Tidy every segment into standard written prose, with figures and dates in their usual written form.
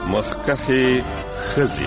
مخکخې ښځې.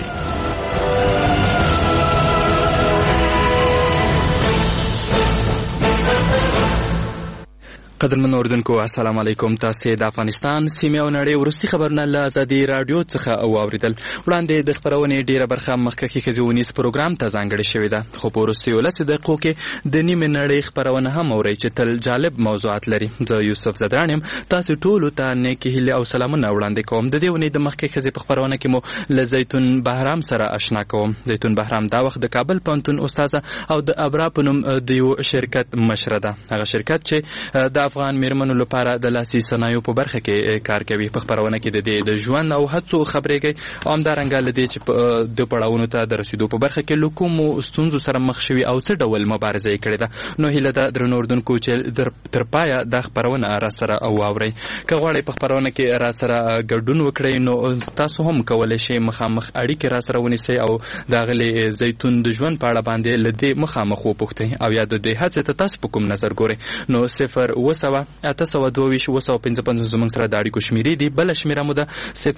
قدرمن اوردونکو السلام علیکم. تاسو د افغانستان سیمه او نړۍ ورستی خبرونه له ازادي رادیو څخه واوریدل. وړاندې د خبرونې ډیره برخه مخکې خزونیز پروګرام ته ځانګړې شوې ده، خو په ورستیو لسه دقیقو کې د نیمه نړۍ خبرونه هم اوري چې تل جالب موضوعات لري. زه یوسف زدرانم، تاسو ټول ته نیکی هیله او سلامونه وړاندې کوم. د دې ونې د مخکې خزې په خبرونه کې مو له زیتون بهرام سره آشنا کوم. زیتون بهرام دا وخت د کابل پوهنتون استاد او د ابرا په نوم د یو شرکت مشره ده. هغه شرکت چې د افغان میرمنو لپاره د لاسي صنایعو په برخه کې کار کوي. په خبرونه کې د ژوند او هڅو خبرې کوي. همدارنګه لدې چې د پړاوونو ته د رسیدو په برخه کې لکومو ستونزو سره مخ شوي او څه ډول مبارزه یې کړې ده. نو هیله ده درنو اردوونکو چې تر پایه د خبرونه را سره واورئ. که غواړئ په خبرونه کې را سره ګډون وکړئ نو تاسو هم کولی شئ مخامخ اړیکې را سره ونیسئ او د هغې زیتون د ژوند په اړه باندې له دې مخامخ وپوښتئ او یا د دې هڅې ته تاسو په کوم نظر ګورئ. نو 0 822 255 زموږ سره د اړیکو شمیرې دي. بل شمیره مو ده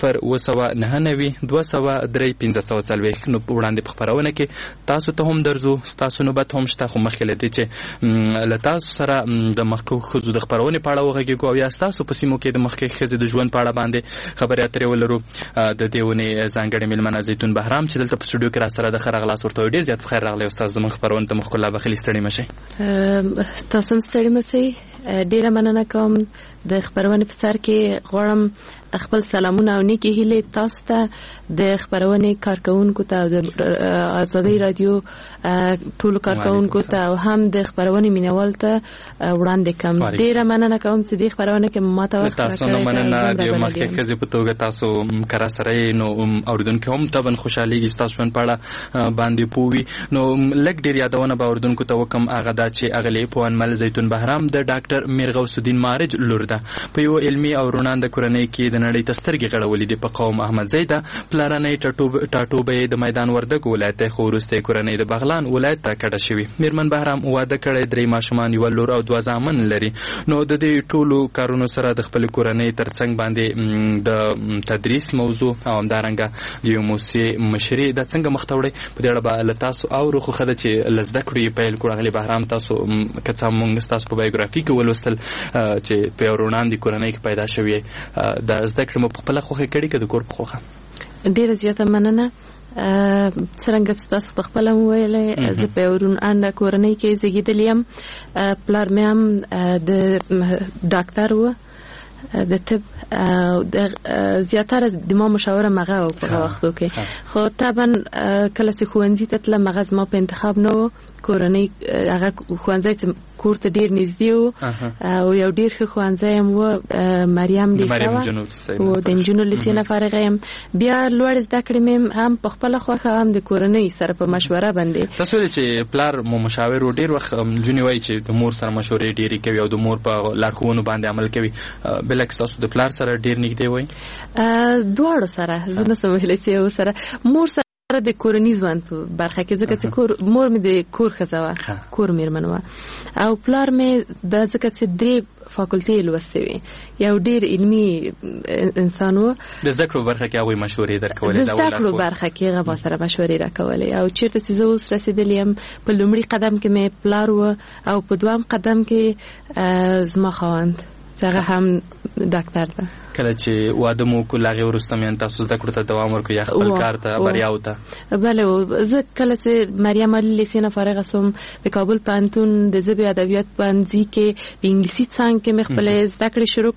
0 203 540. نو وړاندې په خبرونه کې تاسو ته هم درځو، تاسو نوبت هم شته، خو مخکې لدې چې له تاسو سره د مخکې ښځو د خبرونې په اړه وغږیږو او یا تاسو په سیمو کې د مخکې ښځې د ژوند په اړه باندې خبرې اترې ولرو. د دې ونې ځانګړې میلمنه زیتون بهرام چې دلته په سټوډیو کې را سره د ښه راغلاست ورته ډېر زیات بخیر راغلی. استاد زموږ خبرونه ته مو ښکلا بخیلي ستړي مه شئ. تاسو هم ستړي مه شئ. ډیره مننه کوم. د خبرونه په سر کې غواړم خپل سلامونه او نیکی هیلې تاسو ته، د خبرونه کارکونکو ته او د ازادي رادیو ټول کارکونکو ته او هم د خبرونه مینوال ته وړاندې کوم. ډیره مننه کوم چې د خبرونه کې ماته وخت راکړی. تاسو نه مننه د مخکې خزې په توګه تاسو کرا سره نو اوردونکو هم طبعا خوشاليږي تاسو په اړه باندې پوي. نو لګ ډیر یادونه به اوردونکو ته وکم. هغه دا چې اغلی پوان مل زیتون بهرام د ډاکټر میرغوث الدین مارج لور ده. په یو علمي او رونانده کورنۍ کې د نړۍ تسترګې غړولې دي. په قوم احمد زیده پلارنۍ ټاټوبې د میدان وردګ ولایت خو وروسته کورنۍ د بغلان ولایت ته کډه شوی. میرمن بهرام واده کړی، 3 ماشومان، یو لور او 2 زامن لري. نو د دې ټولو کارونو سره د خپل کورنۍ ترڅنګ باندې د تدریس موضوع او همدارنګه د یو موسسې مشري د څنګه مختوړي په دې اړه به تاسو او خو خده چې لزده کړی پیل کړغلی. بهرام تاسو کڅا مونږ تاسو په بایوګرافي کې ولوستل چې په وروندې کورنۍ کې پیدا شوی. د زده کړې مو په خپل خوخه کړي کې د کور په خوخه. ډیره زیاته مننه. څنګه تاسو په خپل ویلې زه په وروندې کورنۍ کې زیږیدلم. پلار مې هم د ډاکټر و د طب د زیاتره د ما مشاوره مغه او په وختو کې. خو طبعا کله چې ښوونځي ته تلم مغه ما په انتخاب نه و. کورنۍ هغه ښوونځی کور ته ډیر نږدې و او یو ډیر ښه ښوونځی هم و، مریم لیسه و د انجونو لیسې نه فارغه یم. بیا لوړ زده کړې مې هم په خپله خوښه هم د کورنۍ سره په مشوره باندې. تاسو ویل چې پلار مو مشاور و. ډیر وخت جونې وایي چې د مور سره مشورې ډېرې کوي او د مور په لارښوونو باندې عمل کوي. بلکې تاسو د پلار سره ډیر نږدې وایي؟ دواړو سره. زه نه سم ویلی چې یو سره مور سره د کورنۍ ژوند په برخه کې ځکه چې مور مې د کور ښځه وه، کور میرمن وه، او پلار مې د ځکه چې 3 فاکولټي لوستې وي، یو ډیر علمي انسان و. د زده کړو برخه کې هغوی مشورې درکولې؟ د زده کړو برخه کې هغه ما سره مشورې راکولې. او چېرته چې زه اوس رسېدلې یم په لومړي قدم کې مې پلار و او په 2م قدم کې زما خاوند هغه هم ډاکټر ده. کله چې واده مو کول هغې وروسته مې تاسو زده کړو ته دوام ورکړو یا خپل کار ته بریاو ته؟ بله، زه کله چې مریم علي لیسې نه فارغه سوم د کابل پوهنتون د ژبې ادبیات پوهنځي کې د انګلیسي څانګې کې مې خپلې زده کړې شروع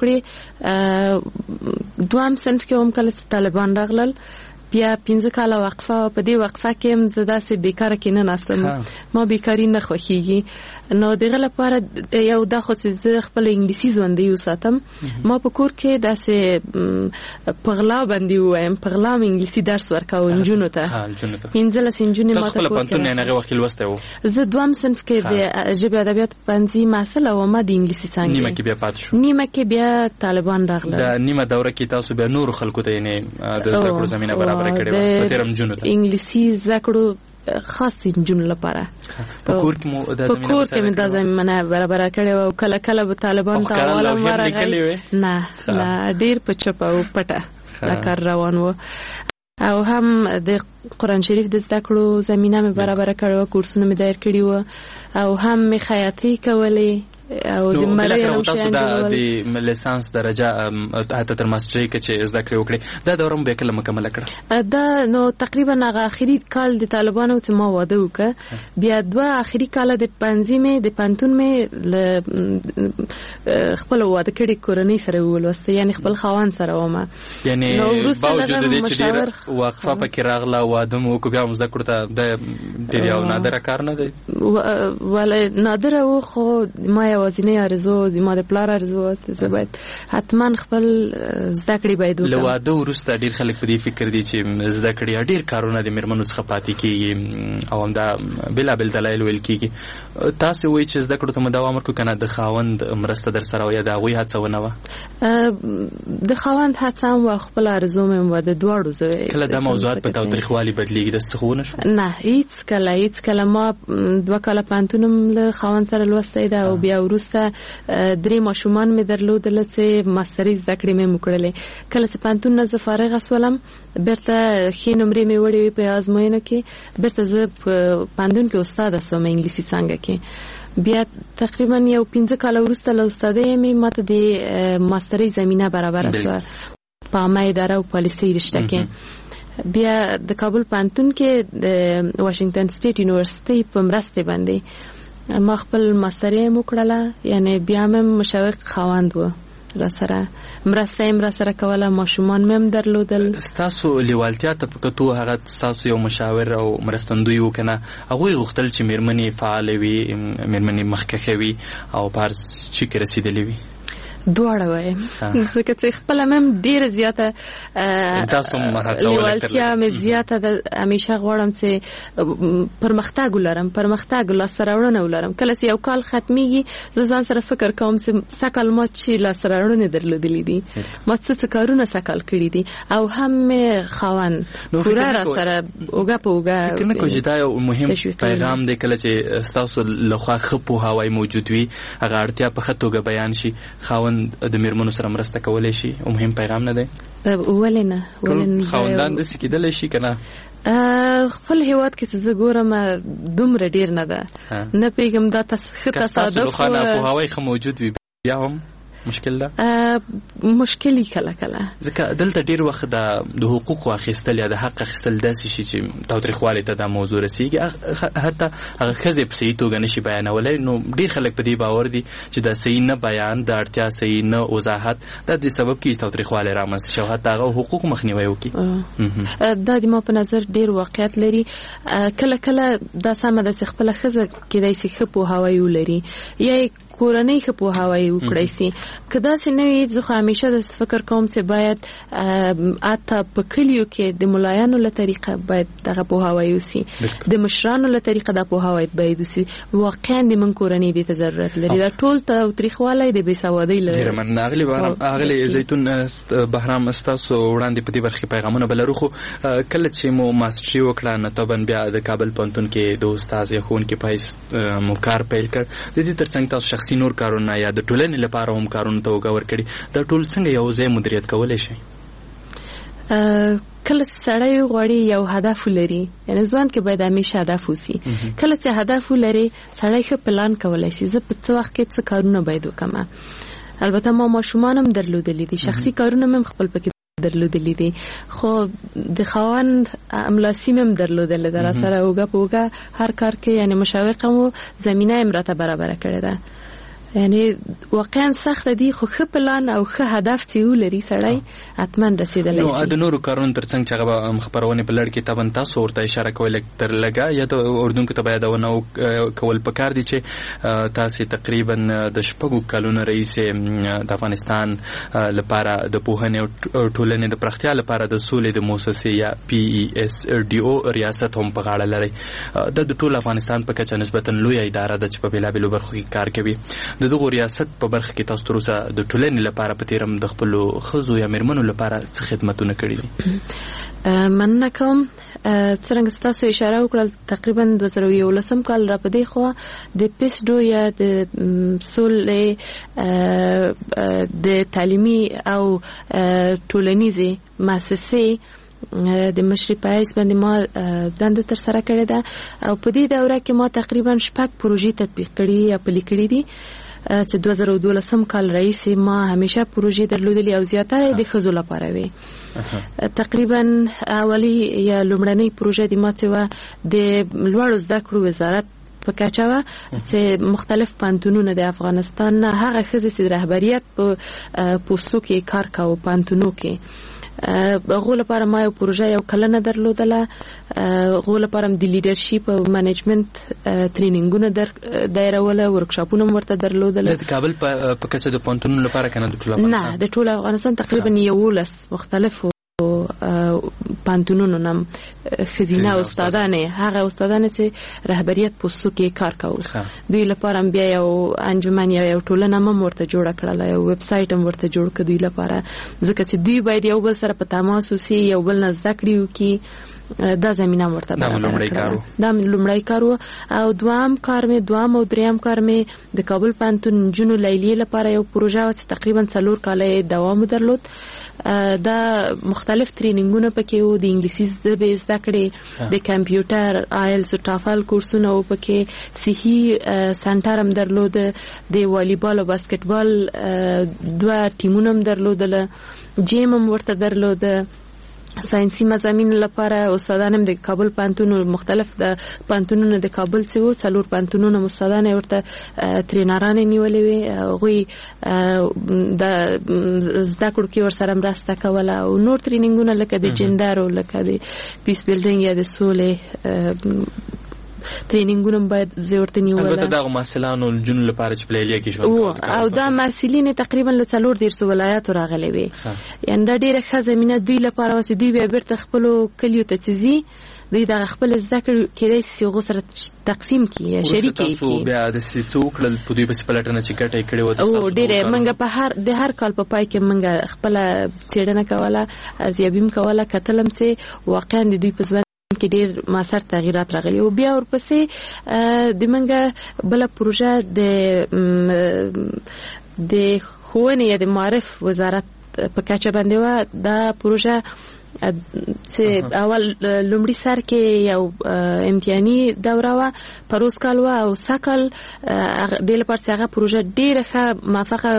کړې. 2م صنف کې هم کله چې طالبان راغلل بیا 15 کاله وقفه. په دې وقفه کې هم زه داسې بیکاره کې نه ناستم. ما بیکاري نه خوښېږي. نو دغه لپاره یو دا خو چې زه خپل انګلیسي ژوندی وساتم. ما په کور کې داسې پغلا باندې وایم، پغلا مې انګلیسي درس ورکاو نجونو ته. 15 نجونې ما ته خپل پوهنتون نه هغه وخت لوستی و؟ زه 2م صنف کې د ژبې ادبیات پوهنځي محصل وم، د انګلیسي څانګې. نیمه کې بیا پاتې شو؟ نیمه کې بیا طالبان راغلل. د نیمه دوره کې تاسو بیا نورو خلکو ته یې د زده کړو زمینه برابره کړې وه په تېره نجونو ته؟ انګلیسي زده کړو خاص نجونو لپاره په کور کې مو د زمینه برابره کړې وه. او کله کله به طالبان ته والم ورغی. نه ډېر په چوپه او پټه. کار روان و او هم د قرآن شریف د زده کړو زمینه مې برابر کړو، کورسونه مې دایر کړي و او هم مې خیاطۍ کولې او د ملایانو تاسو د لیسانس درجه حتی تر ماسترۍ کې چې زده کړې وکړې دا دوره مو به کله مکمله کړه؟ دا نو تقریبا هغه اخري کال د طالبانو چې ما واده وکړ، بیا 2 اخري کال د پنځمې د پانتون مې خپل واده کړي کورنۍ سره ولوسته، یعنی خپل خاوند سره ومه. یعنی باوجود دې چې ډېر وقفه پکې راغله واده مو وکړ بیا هم زده کړو ته د ډېر یو نادره کار نه دی؟ ولې نادره و، خو ما یوازینی آرزو زما د پلار آرزو چې باید حتما خپل زده کړې باید وکړم. له واده وروسته ډېر خلک په دې فکر دي چې زده کړې ډېر کارونه د مېرمنو څخه پاتې کېږي او همدا بېلابېل دلایل ویل کېږي. تاسې وایئ چې زده کړو ته مو دوام ورکړو که نه د خاوند مرسته در سره وه یا د هغوی هڅونه وه؟ د خاوند هڅه هم وه، خپل آرزو مې هم وه، د دواړو زه. کله دا موضوعات په تاوتریخوالي بدلېږي داسې څه خو ونه شو؟ نه هېڅ کله. ما 2 کاله پوهنتون هم له خاوند سره لوستی ده او بیا وروسته 3 ماشومان مې درلودل چې ماستري زده کړې مې وکړلې. کله چې پوهنتون نه زه فارغه شولم بیرته ښې نمرې مې وړې وې په ازموینو کې، بیرته زه په پوهنتون کې استاده شوم انګلیسي څانګه کې. بیا تقریبا یو 15 کاله وروسته له استادۍ مې ماته د ماستري زمینه برابره شوه په عامه اداره او پالیسۍ رشته کې. بیا د کابل پوهنتون کې د واشنگټن سټیټ یونیورسيټي په مرسته باندې ما خپل ماستري هم وکړله، یعنی بیا مې مشوق خاوند و را سره مرسته کوله، ماشومان مې هم درلودل. ستاسو لیوالتیا ته په کتو هغه ستاسو یو مشاور او مرستندوی و که نه هغوی غوښتل چې مېرمنې فعاله وي، مېرمنې مخکښه وي او په هر څه کې رسېدلې وي؟ دواړه وایم، ځکه چې خپله مې ډېره زیاته لیوالتیا مې زیاته ده. همیشه غواړم چې پرمختګ ولرم، لاسته راوړنه ولرم. کله چې یو کال ختمیږي زه ځان سره فکر کوم چې سږکال ما چې لاسته راوړنې درلودلې دي، ما څه کارونه سږکال کړي دي او هم مې خاوند پوره را سره اوږه په اوږه. فکر نه کوم چې دا یو مهم پیغام دی کله چې ستاسو لخوا ښه پوهاوی موجود وي، هغه اړتیا په ښه توګه بیان شي، خاوند د مېرمنو سره مرسته کولی شي او مهم پیغام نه دی؟ ولې نه خاوندان داسې کېدلی شي که نه؟ خپل هیواد کې چې زه ګورم دومره ډېر نه ده، نه پوهېږم دا ښه تصادف. که ستاسو لخوا پوهاوی ښه موجود وي بیا هم مشکل ده؟ مشکلی کله ځکه دلته ډیر وخت د حقوقو اخیستل یا د حق اخیستل داسې شي چې تاوتریخوالي ته دا موضوع رسیږي، حتی هغه ښځې په صحیح توګه نشي بیانولی. نو ډیر خلک په دې باور دي چې دا صحیح نه بیان، د اړتیا صحیح نه وضاحت دا د سبب کېږي تاوتریخوالی رامنځته شي او حتی هغه حقوق مخنیوی وکړي. دا د ما په نظر ډیر واقعیت لري. کله دا سمه ده چې خپله ښځه کېدای شي ښه پوهاوی ولري یا کورنۍ ښه پوهاوی وکړی شي. که داسې نه وي زه خو همیشه داسې فکر کوم چې باید حتی په کلیو کې د ملایانو له طریقه باید دغه پوهاوی وسي، د مشرانو له طریقه دا پوهاوی باید وسي. واقعا د من کورنۍ دې ته ضرورت لري. دا ټول تاوتریخوالی د بېسوادۍ لري. ډېره مننه اغلې زیتون بهرام، ستاسو وړاندې په دې برخه کې پیغامونه به لرو، خو کله چې مو ماسټري وکړه نطبا بیا د کابل پوهنتون کې د استاد یا ښوونکي په حیث مو کار پیل کړ، د دې ترڅنګ تاسو شخصي نور کارونه یا د ټولنې لپاره هم کارونه ته وګور کړي، دا ټول څنګه یو ځای مدیریت کولی شي؟ کله چې سړی غواړي یو هدف ولري، یعنی ځوان کې باید همیشه هدف وسی. کله چې هدف ولري سړی ښه پلان کولی شي زه په څه وخت کې څه کارونه باید وکړم. البته ما ماشومان هم درلودلی دي، شخصي کارونه مې خپل پکې درلودلی دي، خو د خاوند املاسی مم درلودل در سره اوګه پوګه هر کار کې، یعنی مشوقم و زمینه امراته برابر کړی ده. یعنی واقعا سخت دي، خو ښه پلان او ښه هدف چې ولري سړی حتما رسیدلی شي. نو د نورو کارونو ترڅنګ چې هغه خبرونه په لړ کې تبن تاسو ورته اشاره کوئ تر لګا یا د اردن کې ته یادونه کول پکار دي چې تاسو تقریبا د 6 کلونو رئیس د افغانستان لپاره د پوهنې او ټولنې د پرختیا لپاره د سولې د مؤسسې یا PESDO ریاست هم په غاړه لري. د ټول افغانستان په کچه نسبتا لوی اداره ده چې په بېلابېلو برخو کې کار کوي. د دغه ریاست په برخه کې تاسو تر اوسه د ټولنې لپاره په تیرم د خپل خزو یا مرمنو لپاره څه خدمتونه کړي دي؟ مننه کوم. څرنګه ستاسو اشاره وکړل تقریبا 2011 کال را پدې خو د پیسډو یا د سولې د تعلیمي او ټولنیزي مؤسسې د مشري پایس باندې ما دنده تر سره کړې ده او په دې دوره کې ما تقریبا 6 پروژې تطبیق کړې یا پلي کړې دي چې 2012 کال رئیس ما همیشه پروژې درلودلې او زیاتره د ښځو لپاره وي. تقریبا اولی یا لومړنۍ پروژه د ما چې و د لوړو زده کړو وزارت په کچه و چې مختلف پانتونونه د افغانستان نه هغه ښځې چې رهبریت په پوستو کې کار کاوه پانتونو کې غو لپاره ما یو پروژه یو کلنه درلودله. غو لپاره د لیډرشپ او منیجمنت ټرینینګونه دایروله ورکشاپونه ورته درلودله. د کابل په کچه د پانتونو لپاره کنه د ټول افغانستان؟ نه د ټول افغانستان تقریبا 11 مختلف پانتونونو نام خزینه استادانه هغه استادانه چې رهبریت پوستو کې کار کوي دوی لپاره بیا یو انجمن یا یو ټولنه هم ورته جوړ کړل یو ویب سټ هم ورته جوړ کړ دوی لپاره ځکه چې دوی باید یو بل سره په تماس وسی یو بل نه زده کړي کی دا زمينه ورته دا لومړی کارو او دوام کار او دریم کار مې د کابل پانتون جنو لیلی لپاره یو پروژه چې تقریبا 4 کاله دوام درلود. دا مختلف ټرینینګونه پکې وو د انګلیسي زده کړې د کمپیوټر آیلز او ټافل کورسونه او پکې صحي سنټر هم درلود د والیبال او باسکټبال 2 ټیمونه هم درلودل جیم هم ورته درلود. ساينسي مضامین لپاره استادان هم د کابل پانتونو مختلف د پانتونونو د کابل څخه وو 4 پانتونونو استادان ورته ټرینران نیولې وي غوي د زده کړو کې ورسره مرسته کوله او نور ټرینینګونه لکه د جندر او لکه د پیس بیلډینګ یا د سولې ټرینینګونه باید زورته نیول. البته دا مسلانو جنو لپاره چې پلیلیه کې شو او دا مسلین تقریبا له 4 ولایت راغلي وي یعنی دا ډیره ښه زمينه دوی لپاره واسي دوی به بیرته خپل کلیو ته تزي دوی دا خپل ذکر کېدای شي غوسره تقسیم کیه شریک کی تاسو بیا د څوکړل په دوی بس پلټنه چې ګټه کړي و تاسو او ډیره منګه په هر کال په پای کې منګه خپل څېړنه کوله ارزیابیم کوله کتلم چې واقعا د دوی په کې ډیر ماسر تغیرات راغلي او بیا ورپسې د منګه بل پروژه د ښوونې یا د معرف وزارت په کچه باندې و دا پروژه چې اول لومړی سر کې یو امتحاني دوره و پروس کال و او سکل د لپاره هغه پروژه ډیره ښه موافقه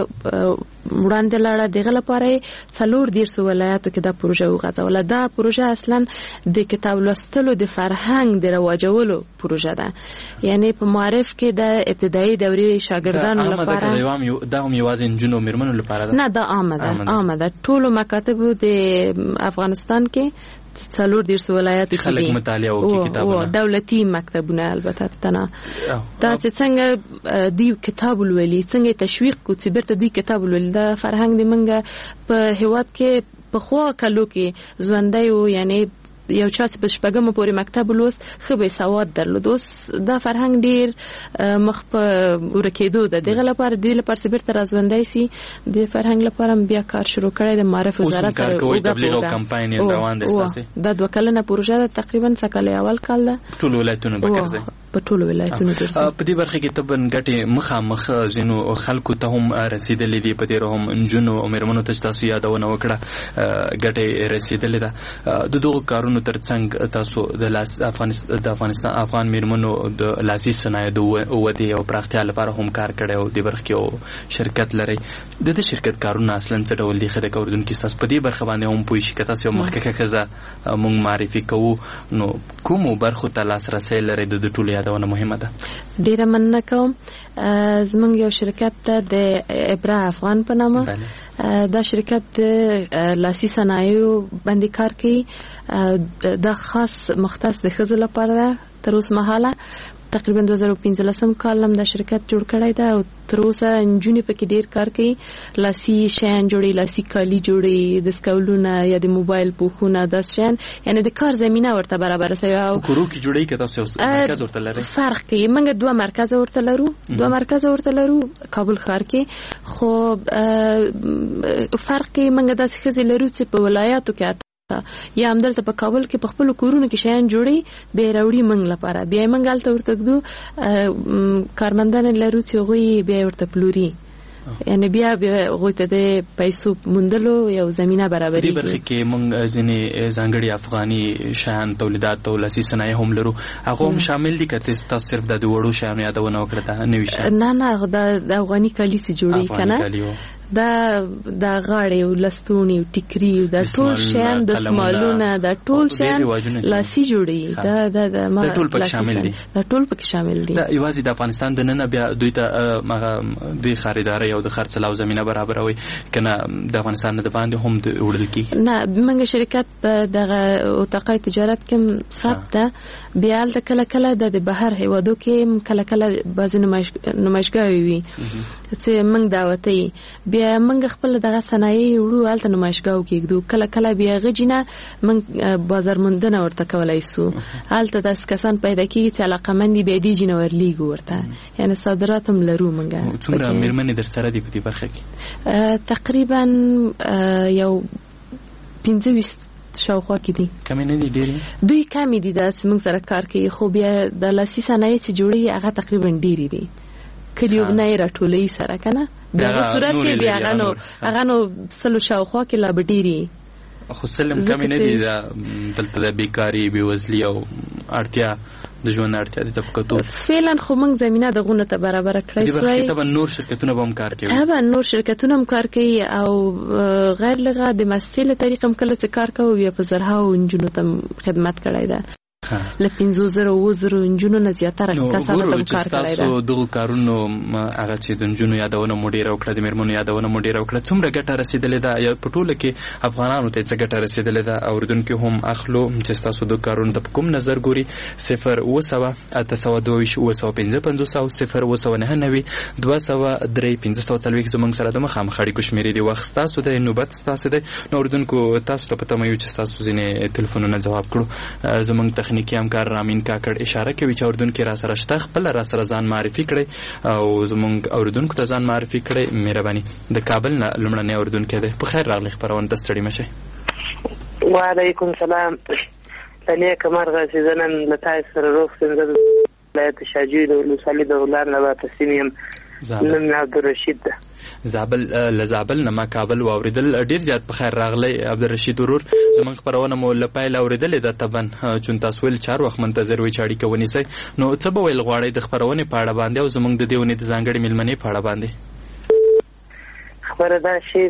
وړاندې لاړه دغه لپاره 4 ولایتو کې دا پروژه وغځوله. دا پروژه اصلا د کتاب لوستلو د فرهنګ د رواجولو پروژه ده یعنی په معرف کې د ابتدایي دورې شاګردانو لپاره دا هم یوازې جنو میرمنو لپاره ده نه دا عامه ده ټول مکاتب د افغانستان کې 4 ولایت خلک مطالعه وکړي کتابونه دولتي مکتبونه البته تنه دا چې څنګه دی کتاب ولولي څنګه تشویق کو چې برته دی کتاب ولولي دا فرهنګ د منګه په هیواد کې په خو کلو کې ژوندۍ او یعنی یو چا چې په شپږم پورې مکتب ولوست خو به سواد درلود اوس دا فرهنګ ډیر مخ په ورکېدو د دغه لپاره د لپاره بیرته راځوندای سي د فرهنګ لپاره بیا کار شروع کړی د معرف وزارت سره او تبلیغ او کمپاین روان دي تاسو د 2 کلنه پروژه تقریبا سکه اول کال ده ټول ولایتونه بکرځي په ټول ولایتونو کې په دې برخه کې تبن غټي مخامخ زینو خلکو ته هم رسیدلې دي په دې هم جنو او مرمنو ته تاسو یادونه وکړه غټي رسیدلې ده د دوه کارونو ترڅنګ تاسو د افغانستان افغان مرمنو د لاسي صنایع د ودی او پراختیا لپاره هم کار کړی او د برخه کې شرکت لري د شرکت کارونه اصلا څه ډول دي خدای کوردونکو تاسو په دې برخه باندې هم پوي شي که تاسو مخکې کزه مونږ معرفي کوو نو کومو برخو ته لاسرسي لري د ټولو یادونه مهمه ده. ډیره مننه کوم. زمونږ یو شرکت د ابرا افغان په نامه دا شرکت لاسي صنایعو باندې کار کوي دا خاص مختص د ښځو لپاره تر اوسه مهاله تقریبا 2015 کال هم دا شرکت جوړ کړی دا او تر اوسه انجونې پکې ډیر کار کوي لاسي شیان جوړي لاسي کالی جوړي د سکولونه یا د موبایل پوښونه د شیان یعنی د کار زمينه ورته برابر سوي او کورو کې جوړي کې تاسو مرکز ورته لري فرق کوي موږ 2 مرکز ورته لرو کابل ښار کې خو فرق کوي موږ د څه لرو چې په ولایتو کې یا همدلته په کابل کې په خپل کورونو کې شیان جوړي به راوړي منګ لپاره بیا منګ الته ورته کړو کارمندان لرو چې غوي بیا ورته پلوري یعنی بیا غوته د پیسو مندلو یو زمينه برابرې دي برخه کې موږ ځینې ځانګړي افغاني شیان تولیدات او لاسي صنایع هم لرو هغه هم شامل دي کته تاسو صرف د وړو شیانو یادونه وکړه نه ویشه نه د افغاني کلیسي جوړي کنه دا غاړې او لستونی او ټیکری او د ټول شیان د سمالونه د ټول شیان لاسي جوړي دا ټول پکې شامل دي دا ټول پکې شامل دي دا یوازې د افغانستان د نن بیا دوی ته دوی خریدار یو د خرڅلاو زمينه برابروي کنه د افغانستان د باندې هم وړل کی نه موږ شرکت دغه اوتقای تجارت کې ثبت ده بیا د کله د بهر هیوادو کې کله بعض نمایشګاوي وي چې موږ دعوتي بیا موږ خپل دغه صنایع وړو الته نمایشګاو کېږو کله بیا غجینه موږ بازار موندنه ورته کولای سو الته د کسان پیدا کیږي چې علاقمندي به دي جنور لیګ ورته یعنی صادرات هم لرو موږ څومره میرمنې در سره دي په دې برخه کې تقریبا یو 25 شاوخوا کې دي کم نه دي ډېری دوی کم دي د موږ سره کار کوي خو بیا د لاسي صنایع چې جوړي هغه تقریبا ډېری دي کلیو نه راټولې سره کنه په صورت کې بیا هغه نو سلو شاوخوا کې لا بډيري خو سلم کم نه دي دلته د بیکاری بیوزلی او اړتیا د ژوند اړتیا د طبقاتو فعلا خو موږ زمينه د غونه ته برابر کړی سوی ته نور شرکتونه هم کار کوي نور شرکتونه هم کار کوي او غیر لغه د مسیله طریقه هم کله چې کار کوي بیا په زرهاو انجنونو ته خدمت کړی ده لپاره 5,000 انجنونو نه زیاتره کسانو ته کار کړی ده تاسو دغه کارونو هغه چې د انجنونو یادونه مډیر او کړه د میرمنو یادونه مډیر او کړه څومره ګټه رسیدلې ده یا په ټوله کې افغانانو ته څه ګټه رسیدلې ده اوردونکو هم اخلو چې تاسو د کارونو د کوم نظر ګوري 0 زمونږ سره د مخام خړې کوشمیري دی وخت تاسو د نوبت تاسو د اوردونکو تاسو ته پته مې چې تاسو ځینې ټلیفونونه جواب کړو زمونږ تخنیکی همکار رامین کاکړ اشاره کوي چې اوردونکو را سره شته خپل را سره ځان معرفي کړي او زمونږ اوردونکو ته ځان معرفي کړي مهرباني د کابل نه لمړنی اوردونکو دی په خیر راغلی خبرونه ته ستړي مشه وعلیکم السلام تلیه کمرغه چې زنن لتای سره روغ څنګه ولایت شاجوی د لوسالي د ولر نه تسلیم نن عبدالرشید زابل لزابل نه ما کابل واوریدل ډیر زیات په خیر راغلی عبدالرشید ورور زمونږ خبرونه مو لپایل اوریدل د تبن چون تاسو ول 4 وخت منتظر وي چاړي کوي سي نو څه به ویل غواړي د خبرونه پاړه باندې او زمونږ د دیونی د ځانګړي ملمنې پاړه باندې خبره دا شی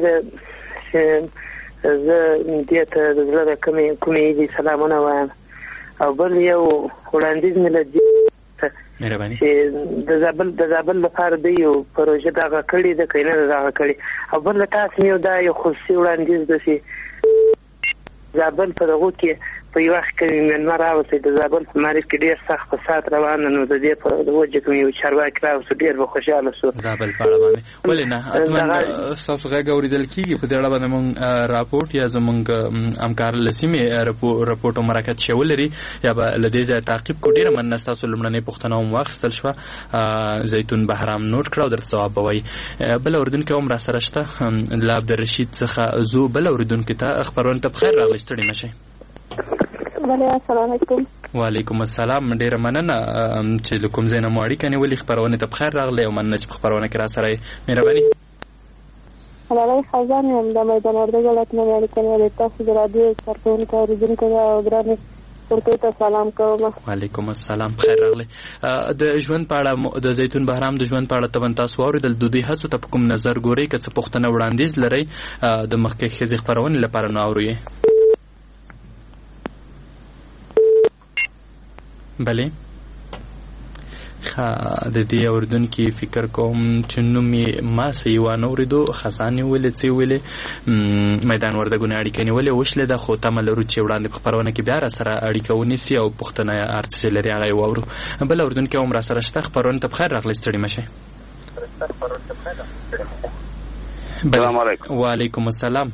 زه دې ته د کومې دي سلامونه وایم او بل یو وړاندیز مې لدی مهرباني چې د زابل لپاره دی یو پروژه دا کړی د کینه دا کړی او بل تاسو یو دا یو خصوصي وړاندیز د شي زابل په دغه کې په یو وخت کې من راوځي د زابل په مارکیټ کې ډیر سخت فساد روان نو د دې په وجه کوم یو چارواکي راوځي ډیر به خوشاله شو زابل په اړه باندې ولنه اتمن تاسو غږ اوریدل کیږي په دې اړه باندې مونږ راپورټ یا زمونږ همکار لسیمه راپورټ مرکز شولري یا لدې ځای تعقیب کو ډیر من تاسو لمړنې پښتنه هم واخستل شو زيتون بهرام نوٹ کړو در ثواب وای بل اوردونکو هم را سره شته لا عبدالرشید څخه زو بل اوردونکو ته خبرونه ته بخیر راغلی ستړي مشه السلام علیکم وعلیکم السلام ډیر مننه چې کوم زینه مو اړیکه نیولې خبرونه ته بخیر راغلی او مننه چې خبرونه کې را سره مهرباني علي خزان یم د میدان وردګ ولایت نه اړیکه نیولې تاسو د رادیو کارکونکو اوریدونکو او ګرانې ورته ته سلام کوم وعلیکم السلام خیر راغلی د ژوند پاړه د زيتون بهرام د ژوند پاړه تبن تاسو اوریدل د دوی هڅو ته کوم نظر ګوري که څه پښتنه وړاندیز لري د مخکې خزي خبرونه لپاره نو اوري بله د دې اوردونکو فکر کوم چې نومي ما سیوان اوریدو خزاني ولې څه ولې میدان وردګونه اړیکه نیولې وشله د خو تمل ورو چې وړاندې خبرونه کې بیا را سره اړیکه ونیسي او پښتنه ارڅ لري هغه وورو بل اوردونکو هم را سره شته خبرونه ته بخیر راغلی ستړي مشه السلام علیکم وعلیکم السلام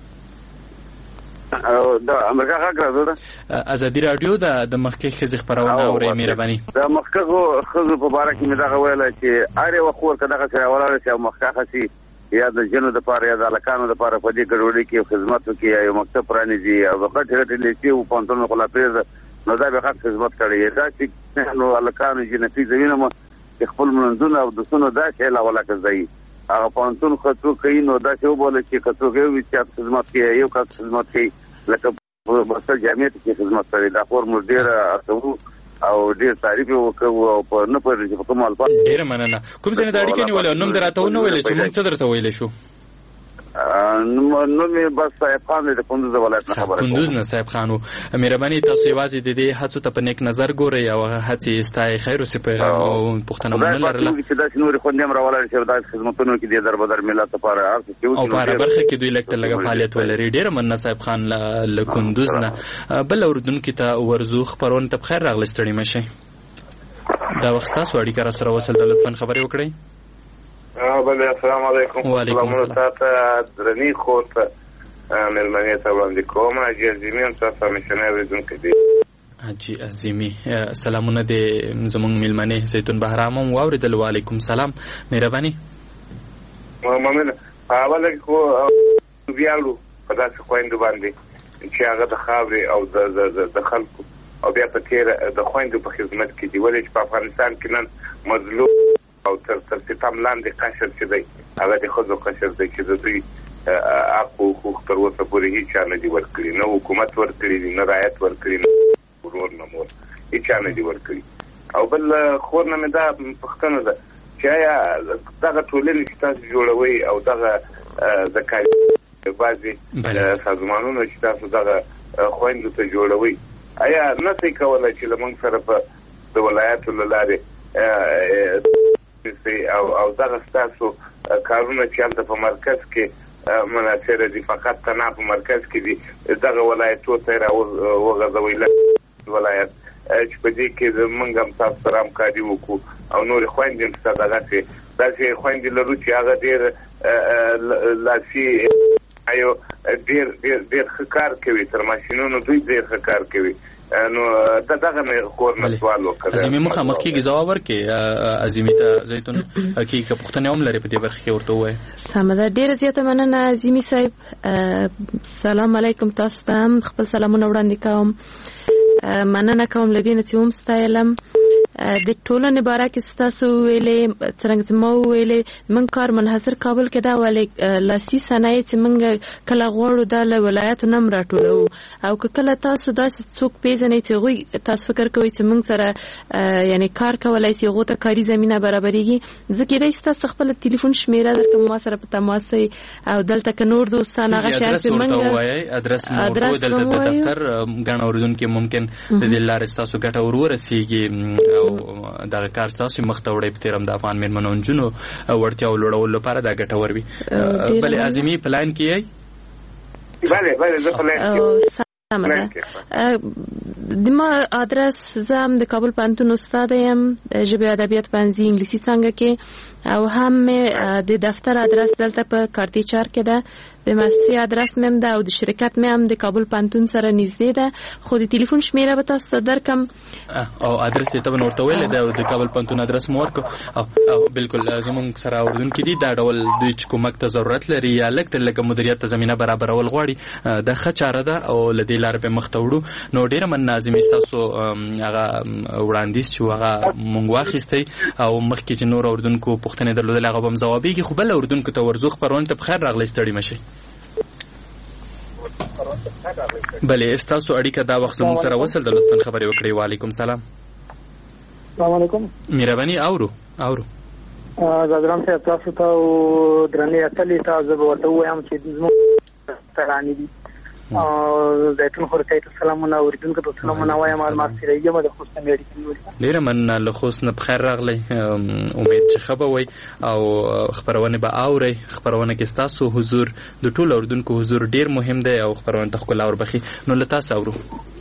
د امریکا غږ راځي ازادي رادیو د مخکې خزي خبرونه اوري مهرباني د مخکې خزو په اړه کې مې دا ویل چې اړ یو خور کده څنګه ولاله چې مخکې خسي یا د جنو د پاره یا د الکانو د پاره په دې ګډوډي کې خدمت وکړي یو مکتب پرانیزي او غټ غټ لیکي او پانتون خلا پیز نو دا به حق خدمت کوي دا چې نو الکانو جنتی زمينه مو خپل منځونه او د سونو دا شی لا ولا کوي هغه پانتون خطو کوي نو دا چې وبول چې کڅو کوي چې خدمت کوي یو کس خدمت کوي لکه په جامعه کې خدمت کوي دا خور مو ډیر او ډیر تعریف وکړو او په نه پرې چې کوم الفاظ ډیر مننه کوم څه نه دا اړیکې نیول نوم دراته نو ویل چې موږ څه درته ویل شو نو مې بس صاحب خان د کندوز ولایت نه خبره کندوز نه صاحب خانو مهرباني تاسو یوازې د دې هڅو ته په نیک نظر ګورئ او هڅې ستای خیر او پیغام او پښتنه مونږ لرله چې دا نور خو دې امر ولر چې دا خدمتونو کې د دربدر ملت لپاره او په اړه برخه کې دوی لکه لګه فعالیت ولري ډیر مننه صاحب خان له کندوز نه بل اوردونکو ته ورزو خبرونه ته بخیر راغلی ستړي مشه دا وخت تاسو اړیکه را سره وصل د لطفا خبرې وکړئ بله السلام علیکم سلامونه تاته درنی خور ته مېلمنې ته وړاندې کوم حاجي عظیمي هم تاسو همیشنی اورېدونکی دی حاجي عظیمي سلامونه د زموږ مېلمنې زیتون بهرام هم واورېدل وعلیکم سلام مهرباني مننه په اوله کې خو ویاړو په داسې خویندو باندې چې هغه د خاورې او د خلکو او بیا په تېره د خویندو په خدمت کې دي ولې چې په افغانستان کې نن مظلوم او تر ستم لاندې قشر چې دی هغه د ښځو قشر دی چې د دوی حق او حقوق تر اوسه پورې هېچا نه دي ورکړي نه حکومت ورکړي دي نه رعایت ورکړي نه ورور نه مور هېچا نه دي ورکړي او بل خور نه مې دا پوښتنه ده چې آیا دغه ټولنې چې تاسو جوړوئ او دغه د کاري بعضې سازمانونه چې تاسو دغه خویندو ته جوړوئ آیا نه شئ کولی چې له موږ سره په د ولایاتو له لارې او دغه ستاسو کارونه چې هلته په مرکز کې مناصره دي فقط تنها په مرکز کې دي دغه ولایتو ته راوغځوئ ولایت چې په دې کې موږ هم تاسو سره همکاري وکړو او نورې خویندې هم ستا داسې خویندې لرو چې هغه ډېر لاسي یو ډېر ښه کار کوي تر ماشینونو دوی ډېر ښه کار کوي نو دغه مې خور نه سوال وکړ عظیمي مخامخ کېږي ځواب ورکړي عظیمي ته زیتون کې که پوښتنې هم لري په دې برخه کې ورته ووایي سمه ده ډېره زیاته مننه عظیمي صاحب سلام علیکم تاسو ته هم خپل سلامونه وړاندې کوم مننه کوم له دې نه چې هم ستایلم د ټولنې باره کې ستاسو ویلې څرنګه چې ما وویلې موږ کار منحصر کابل کې دا ولې لاسي صنایع چې موږ کله غواړو دا له ولایاتو نه هم راټولوو او که کله تاسو داسې څوک پیژنئ چې هغوی تاسو فکر کوئ چې موږ سره یعنې کار کولی شي هغو ته کاري زمینه برابرېږي زه کېدای شي تاسو خپله تلیفون شمېره درکړم ما سره په تماس او دلته که نور دوستان هغه شیان چې موږ ادرس مو دلته د دفتر ګڼ اورېدونکي ممکن د دې لارې ستاسو ګټه ورورسېږي دغه کار تاسو مخته وړئ په تیرم د افغان مېرمنو نجونو وړتیاو لوړولو لپاره دا ګټور وي بلې عظیمي پلان کې یې بله زه پلان کې د ما ادرس زه هم د کابل پوهنتون استاد یم ژبې ادبیات پوهنځي انګلیسي څانګه کې او هم مې د دفتر ادرس دلته په کارتي چار کې ده د مؤسسې ادرس مې هم ده او د شرکت مې هم د کابل پوهنتون سره نږدې ده خو د ټلیفون شمېره به تاسو ته درکم او ادرس یې ته به ورته ویلی دی او د کابل پوهنتون ادرس مو ورکړو او بالکل زموږ سره اورېدونکي دي دا ډول دوی چې کومک ته ضرورت لري یا لږ تر لږه مدیریت ته زمینه برابرول غواړي دا ښه چاره ده او له دې لارې به مخته وړو نو ډېره مننه عظیمي ستاسو هغه وړاندیز چې هغه موږ واخیستی او مخکې چې نور اورېدونکو پوښتنې درلودلې هغه به هم ځوابېږي خو بل اورېدونکو ته ورځو خپرونې ته بخیر راغلی ستړي مشئ بلې ستاسو اړیکه دا وخت زموږ سره وصل ده لطفا خبرې وکړئ وعلیکم سلام السلام علیکم مهرباني اورو زادران صاحب تاسو ته درنې اتلې ته زه به ورته ووایم چې زموږ ترانې دي زیتون خورته ته سلامونه اوریدونکو ته سلامونه وایم ماسره یم د خوست نه اړیکې ډیره مننه له خوست نه بخیر راغلی امید چې ښه به وي او خبرونه به اورئ خبرونه کې ستاسو حضور د ټولو اوریدونکو حضور ډیر مهم دی او خبرونه ته ښکلا وربخي نو له تاسو اورو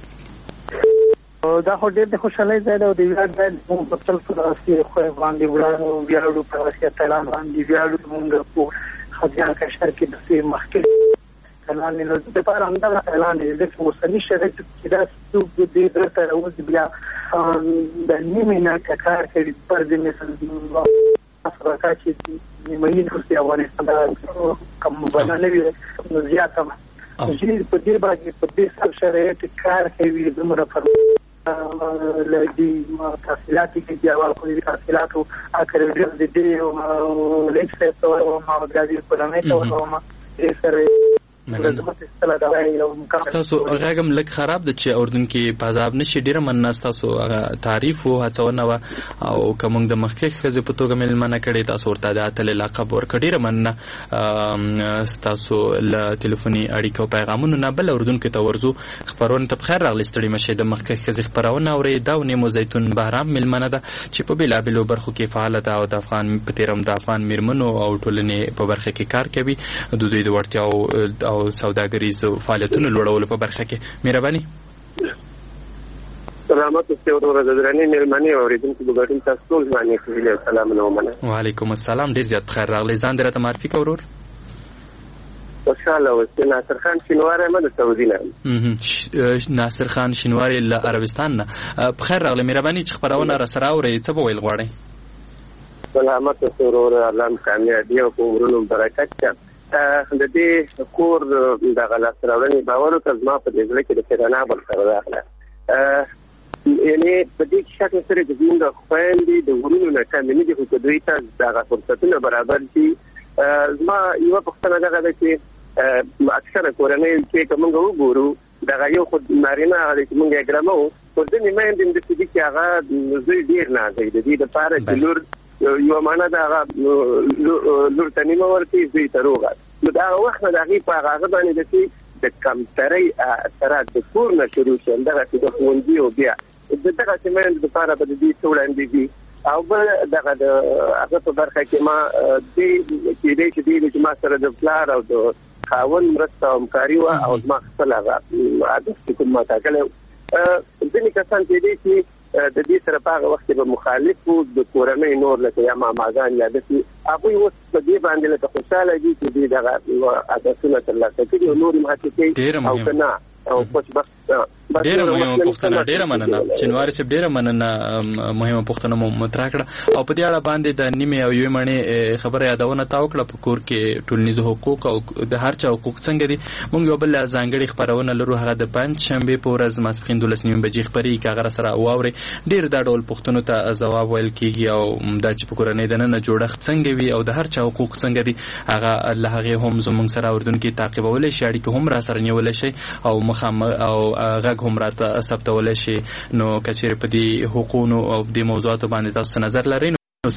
دا خو ډېر د خوشحالۍ ځای دی او د ویاړ ځای دی موږ په خپل سیاسي خو باندې ویاړو په سیاست اعلان باندې ویاړو موږ په خدیان کشر کې د مخکې اعلان نه د لپاره همدا اعلان دی د اوسنی شرایط کې دا څو د درته راوځي بیا د نیمه نه کار کوي پر دې مثال سره چې نیمایي نفوس د افغانستان کم بلنه وي نو زیاته چې په دې باندې په دې سب شرایط کار کوي دومره لدي تحصيلات في أول كل تحصيلات وأكثر من دي وليس سواء مع جازي الكلامات وما يصير تاسو غاګم لک خراب د چې اردن کې پازاب نشي ډیره من تاسو تعریف او هڅونه او کوم د مخکې خزه په توګه ملمنه کړي تاسو ورته د اتل لقب ورکړي ډیره من تاسو له ټلیفوني اړیکو پیغامونو نه بل اردن کې تورزو خبرونه ته بخیر راغلی ستړي مشه د مخکې خزه خبرونه اوري دا ونیمو زیتون بهرام ملمنه ده چې په بلابلو برخو کې فعال ده او د افغان په تیرم د افغان میرمنو او ټولنې په برخه کې کار کوي د دوی د ورتیاو او سوداګریز فعالیتونو لوړولو په برخه کې مهرباني سلامات اوسئ ورور درنې مېلمنې اوریدونکو د ګډون تاسو باندې کوي سلام نو مننه وعلیکم السلام ډیر زیات بخیر راغلی ځان درته معرفي کورور خوشاله اوسئ ناصر خان شینواری مده سعودي نه ناصر خان شینواری له عربستان نه بخیر راغلی مهرباني چې خبرونه را سره اوري څه به ویل غواړئ سلامات اوسئ ورور الله کامیابی او عمرونو برکت شه د دې کور د غلط راوړنې باور او زما په دې ځل کې د پیرانه بل سره راغله یعنی په دې شکل سره د موږ خويندې د ورونو نه کمنې دي چې دوی ته د فرصتونو برابر دي زما یو پښتنه دغه ده چې اکثره کورنۍ چې کومه وګورو دغه یو خود نارینه هغه چې موږ ګرامو ورته نیمه د دې چې هغه زوی ډیر نه دی د دې لپاره چې لور یو معنا دا لور تنیمه ورته زی تروغه نو دا وخت د هغه په هغه باندې د کمتري اثرات د کور نه شروع شول دا چې د خوندي او بیا دغه سیمه د لپاره به د دې ټولنې دي او دغه د هغه په برخه کې ما د دې چې ما سره د پلار او د خاون مرسته او همکاري او ما خپل هغه عادت کوم ما تاکل ځینې کسان چې د دې سره په هغه وخت کې مخالف وو د کورنۍ نور لکه یا ماماګان یا د هغه اوس په دې باندې له خوشاله دي چې دغه عادتونه ترلاسه کړي او نور محققین او کنا او خوشبخت ډیره مهمه پوښتنه ډیره مننه چنواری صاحب ډیره مننه مهمه پوښتنه مو مطرح کړه او په دې اړه باندې د نیمه او یو مڼې خبره یادونه تا وکړه په کور کې ټولنیز حقوق او د هر چا حقوق څنګه دي موږ یو بل ځانګړي خبرونه لرو هغه د پنځ شنبه په ورځ ماسپښین 12 بجې خبري کاغره سره واوري ډیر دا ډول پوښتنو ته ځواب ویل کیږي او د چې په کورنۍ د نن جوړښت څنګه وي او د هر چا حقوق څنګه دي هغه له هغه هم زموږ سره اردن کې تعقیبول شي اړیکه هم را سره نیول شي او مخامخ او غږ هم راته ثبتول شي نو کچېر په دې حقوقو او د موضوعاتو باندې تاسو نظر لرئ نو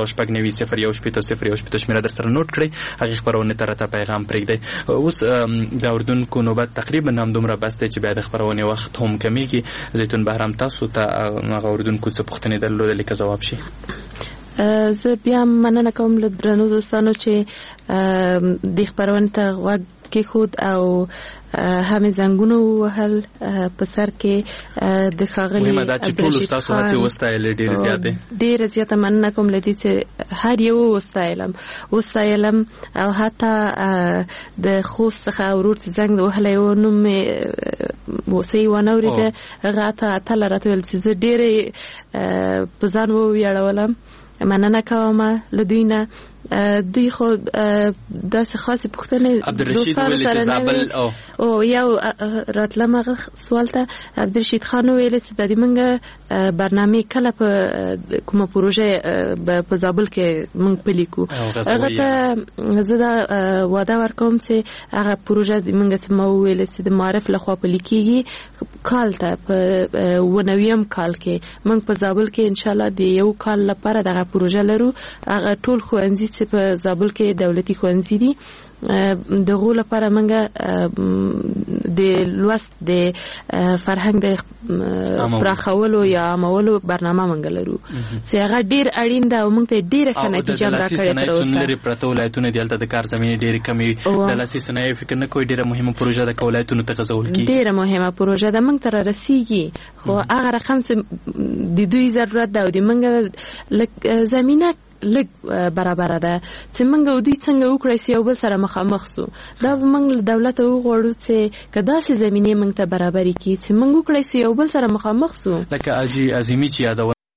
0 شمیره در سره نوٹ کړئ هغه خبرونه ترته پیغام پرېږدئ اوس د اردن کو نوبت تقریبا هم دومره بس دی چې بیا د خبرونه وخت هم کمیږي زیتون بهرام تاسو ته هغه اردن کو څه پوښتنې درلودل لیک جواب شي زه بیا مننه کوم له درنو دوستانو چې د خبرونه ته وګ کې خود او همې زنګونو وهل په سر کې د خاغلی مهمه دا چې ټول تاسو هڅه وستایل ډیر زیاته مننه کوم لدی چې هر یو وستایلم او حتی د خوست څخه ورور چې زنګ وهل یو نو مې وسی ونورید غاته تل راتول چې ډیر په ځان ویاړولم مننه کوم لدوینه دوی خو داسې خاصه پوښتنه عبدالرشید ویل چې زابل او یو راتلمغه سوال ته عبدالرشید خان ویل چې د دې منګه برنامه کله په کومه پروژه په زابل کې مونږ پلیکو هغه ته زه دا وعده ورکوم چې هغه پروژه د منګه چې مو ویل چې د معرف لخوا پلیکيږي کال ته په ونویم کال کې مونږ په زابل کې ان شاء الله د یو کال لپاره دغه پروژه لرو هغه ټول خوندې چې په زابل کې دولتي خوندې دي د غو لپاره منګه د لوست د فرهنګ د پراخولو یا عامولو برنامه منګه لرو چې هغه ډیر اړین ده او موږ ته ډیره ښه نتیجه راکړې تر اوسه لري پرته ولایتونه دلته د کار زمینه ډیره کمی د لاسي صنایع فکر نه کوي ډیره مهمه پروژه د ولایتونو ته غزول کی ډیره مهمه پروژه ده موږ ته رسیږي خو هغه رقم چې د دوی ضرورت ده او د منګه زمينه لګ برابر ده چې موږ دوی څنګه وکړای سي او بل سره مخامخ سو دا موږ دولت وغوړو چې کدا سي زمينه موږ ته برابرۍ کی چې موږ وکړای سي او بل سره مخامخ سو لکه اجي عظیمی چې یادو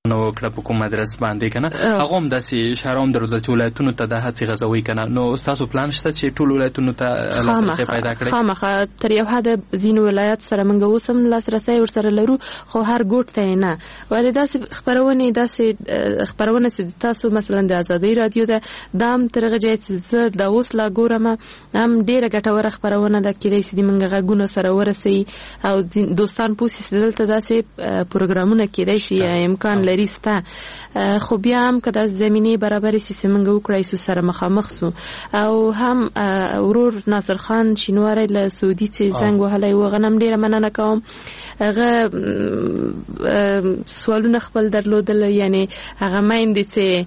نو کړه په کوم مدرسه باندې کنه هغه هم داسې اشاره هم درلوده چې ولایتونو ته د هڅې غزوي کنه نو تاسو پلان شته چې ټول ولایتونو ته لاسرسي پیدا کړئ؟ خامخا تر یو حد ځینو ولایت سره موږ اوس هم لاسرسي ورسره لرو خو هر ګوټ ته نه ولې داسې خپرونه چې تاسو مثلا د ازادي رادیو ده دام ترغه ځای چې زه د اوس لا ګورم هم ډیره ګټوره خپرونه ده کېدای شي موږ غوونه سره ورسي او دوستان پوسې دلته داسې پروګرامونه کېدای شي امکان لري ستا خو بیا هم که د زمینه برابر سي څنګه وکړای سو سره مخامخ سو او هم ورور ناصر خان شینواری له سعودي چې څنګه وهلای و غنم ډیره مننه کوم هغه سوالونه خپل درلودل یعنی هغه مایند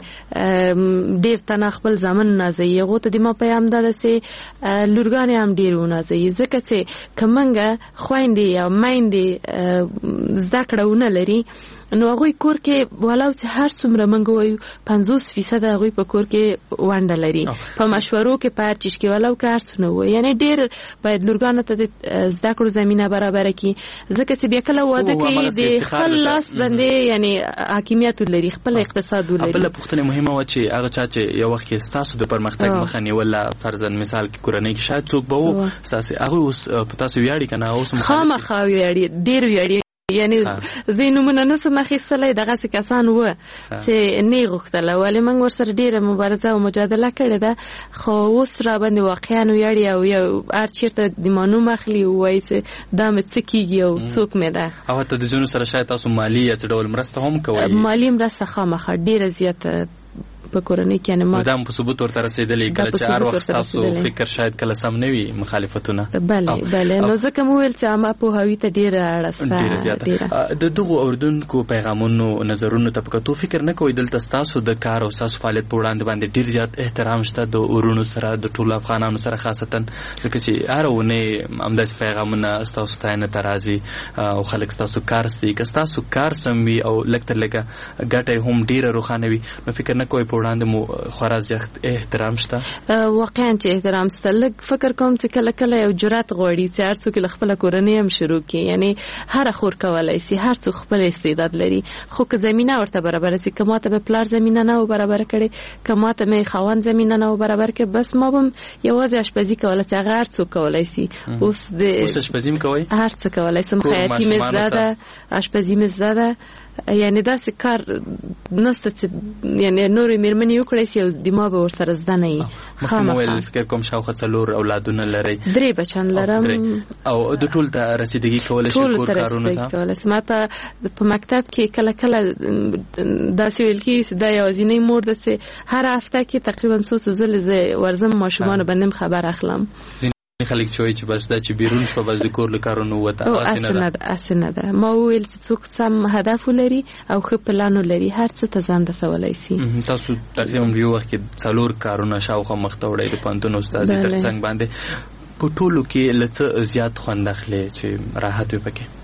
چې ډیر تنه خپل ځامن نازي هغه ته د ما پیغام ده چې لورګان هم ډیر ونازي ځکه چې کمنګه خويندې یا مایند زده کړونه لري نو هغه کور کې ولاو چې هر څومره منګ وایو 50% هغه په کور کې وانډه لري په مشورو کې پاتېش کې ولاو کار څنو وای یعنی ډیر باید لورګان ته زده کړو زمينه برابر کی ځکه چې بیا کله واده کوي د خپل لاس باندې یعنی حاکمیت لري خپل اقتصاد لري بل پختنه مهمه و چې هغه چا چې یو وخت کې تاسو د پرمختګ مخه نیول فرضاً مثال کې کورنۍ کې شاید څوک به و اساسي هغه اوس تاسو ویاړي کنه اوس خامخا ویاړي ډیر ویاړي یعنی زینومونه نو سمخېستلې دغه څه کسان و چې نه غوښتل ولې موږ ورسره ډیره مبارزه او مجادله کړې ده خو اوس را باندې واقعا ویاړي او یو ارچیرته د مانو مخلي وای چې دا مې څه کیږي او څوک مې ده او ته د زونو سره شاید تاسو مالی یا څه ډول مرسته هم کوي مالی مرسته خامخا ډیره زیاته په کورنۍ کې نه ما دا په ثبوت ورته رسیدلې کله چې هر وخت تاسو فکر شاید کله سم نه وي مخالفتونه بله نو ځکه مو ویل چې ما په هوی ته ډیره اړسته ډیره زیاته د دغه اردوونکو پیغامونو نظرونو ته پکې فکر نه کوئ دلته تاسو د کار او تاسو فعالیت په وړاندې باندې ډیر زیات احترام شته د اورونو سره د ټولو افغانانو سره خاصتا ځکه چې هرونه همداسې پیغامونه تاسو ته نه ترازي او خلک تاسو کار ستي که تاسو کار سم وي او لکه لکه ګټه هم ډیره روخانه وي نو فکر نه کوئ وړاندې مو خورا زیات احترام شته واقعا چې احترام شته لږ فکر کوم چې کله کله یو جرأت غواړي چې هر څوک خپل کورنۍ هم شروع کړي یعنی هر خور کولای شي هر څوک خپل استعداد لري خو که زمينه ورته برابر شي کما ته په پلار زمينه نه برابر کړي کما ته مې خوان زمينه نه برابر کړي بس ما بم یوازې اشپزي کولای چې هر څوک کولای شي اوس اشپزي کوي هر څه کولای سم خیاطي مې زده اشپزي مې زده یعنی دا څه کار نسته چې یعنی نورې میرمنې وکړي چې او دماغ به ورسره زده نه وي خامخا فکر کوم شاوخه څلور اولادونه لري 3 بچان لرم او د ټول ته رسیدګي کول شي کور کارونه ته ماته په مکتب کې کله کله داسې ویل کېږي دا یوازینی مور ده چې هر هفته کې تقریبا 3 ځله ورزم ماشومان باندې خبر اخلم خلک چې بس دا چې بیرون شپه بس د کور لکارونو وته اسنه ده ما ویل چې څوک سم هدف لري او خو پلان لري هر څه ته ځان رسولای شي تاسو تقریبا یو وخت کې څلور کارونه شاوخه مخته وړي د پانتون استاد تر څنګه باندې په ټولو کې لڅ زیات خوند اخلي چې راحت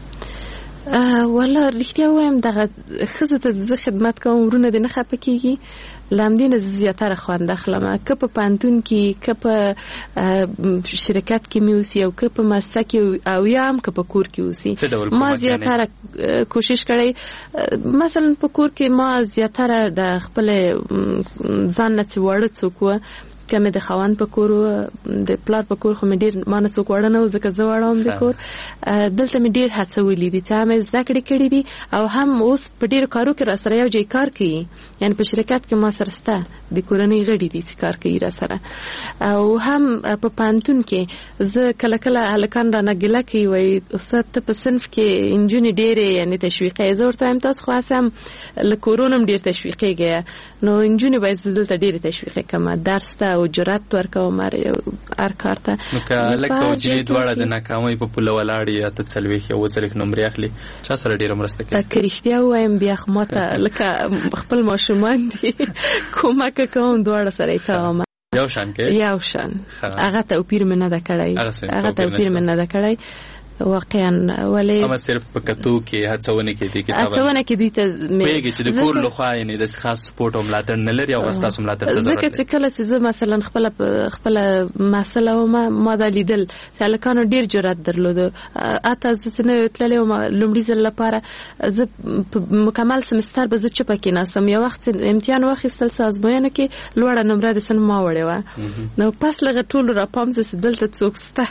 وپکې ولا رښتیا وایم دغه خزه ته زه خدمت کوم ورونه د نه خپکیږي لامدین زیاتره خوانده خلم که په پانتون کې که په شرکت کې میوسی او که په مسته کې او یا هم که په کور کې اوسي ما زیاتره کوشش کړی مثلا په کور کې ما زیاتره د خپل ځان نه وړ څوک کمه د خوان په کور د پلار په کور خو مې ډیر مانه څوک وړ نه ځکه زه وړم د کور دلته مې ډیر هڅولې دي چې مې زده کړې دي او هم اوس په ډیر کارو کې را سره یو ځای کار کوي یعنی په شرکت کې ما سره ستا د کورنۍ غړي دي چې کار کوي را سره او هم په پانتون کې زه کله کله هلکان را نګله کوي وای استاد ته په صنف کې انجونی ډیره یعنی تشویقي زور ته تاسو خو اسم له کورونم ډیر تشویقي نو انجونی باید دلته ډیر تشویقي کما درس ته او جرأت ورکو ماره هر کار ته نو که لکه جنې دواړه د ناکامۍ په پوله ولاړ یا ته څلويخ یو څلويخ نمبر اخلي چا سره ډیره مرسته کوي کریشتیا وایم بیا خماته لکه خپل ماشومان دي کومک کوم دواړه سره کوم یو شان هغه توپیر مې نه ده کړی واقعا ولې اما صرف په کتو کې هڅونه کې دي کتاب هڅونه کې دوی ته پیګه چې د کور لخوا یعنی د خاص سپورت او ملاتړ نه لري او تاسو ملاتړ ته ضرورت لري. ځکه چې زه مثلا خپل مسله ما د لیدل سالکانو ډیر جرأت درلود. اته زه تللې وم لومړي ځل لپاره زه مکمل سمستر به زه چپ کې ناسم یو وخت امتحان واخیستل سازبوینه کې لوړه نمره د سن ما وړې و نو پس لغه ټول را پام زه دلته څوک سته